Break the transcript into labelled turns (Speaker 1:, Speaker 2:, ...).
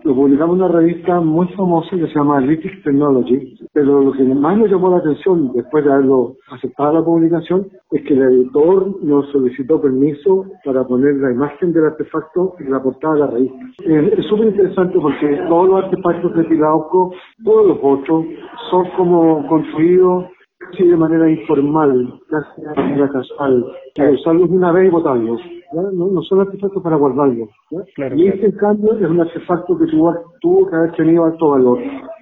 Speaker 1: lo publicamos en una revista muy famosa que se llama Lytix Technology, pero lo que más nos llamó la atención después de haberlo aceptado la publicación es que el editor nos solicitó permiso para poner la imagen del artefacto en la portada de la revista. Es súper interesante porque todos los artefactos de Tilauco, todos los otros, son como construidos casi de manera informal, casi de manera casual, para usarlos una vez y botarlos. ¿Ya? No son artefactos para guardarlos. ¿Ya?
Speaker 2: Claro,
Speaker 1: Y este, en cambio, es un artefacto que tuvo que haber tenido alto valor.